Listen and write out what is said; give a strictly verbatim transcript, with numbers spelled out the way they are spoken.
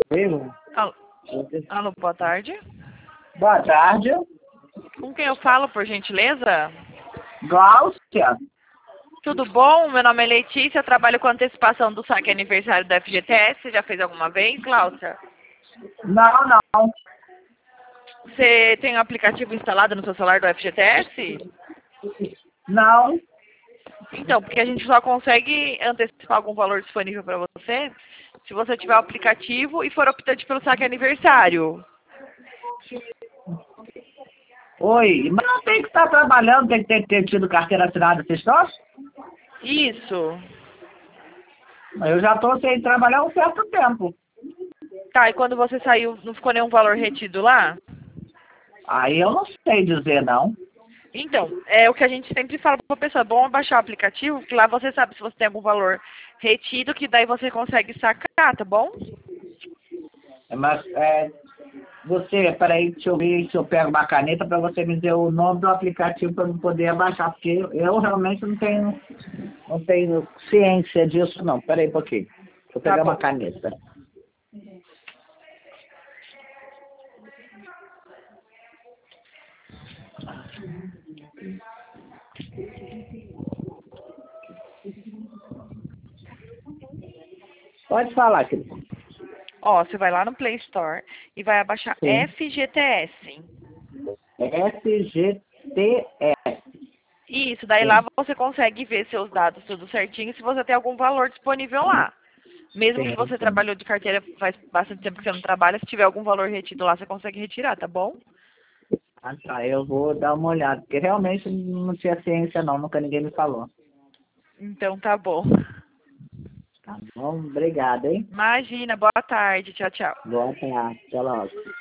Vivo? Alô, alô, boa tarde. Boa tarde. Com quem eu falo, por gentileza? Gláucia. Tudo bom? Meu nome é Letícia, eu trabalho com antecipação do saque aniversário da F G T S. Você já fez alguma vez, Cláudia? Não, não. Você tem um aplicativo instalado no seu celular do F G T S? Não. Então, porque a gente só consegue antecipar algum valor disponível para você se você tiver o aplicativo e for optante pelo saque aniversário. Oi, mas não tem que estar trabalhando, tem que ter, ter tido carteira assinada, vocês estão? Isso. Eu já estou sem trabalhar há um certo tempo. Tá, e quando você saiu, não ficou nenhum valor retido lá? Aí eu não sei dizer, não. Então, é o que a gente sempre fala para a pessoa, é bom baixar o aplicativo, que lá você sabe se você tem algum valor retido, que daí você consegue sacar, tá bom? É, Mas, é, você, peraí, deixa eu ver se eu pego uma caneta para você me dizer o nome do aplicativo para eu poder abaixar, porque eu, eu realmente não tenho, não tenho ciência disso, não. Peraí um pouquinho. Deixa eu Tá pegar bom. uma caneta. Pode falar, querido. Ó, você vai lá no Play Store e vai abaixar Sim. F G T S. F G T S. Isso, daí lá Sim. você consegue ver seus dados tudo certinho, se você tem algum valor disponível lá. Mesmo que Sim, você sim. trabalhou de carteira faz bastante tempo que você não trabalha, se tiver algum valor retido lá, você consegue retirar, tá bom? Ah, tá. Eu vou dar uma olhada, porque realmente não tinha ciência, não. Nunca ninguém me falou. Então tá bom. Tá bom? Obrigado, hein? Imagina, boa tarde, tchau, tchau. Boa tarde. Até logo.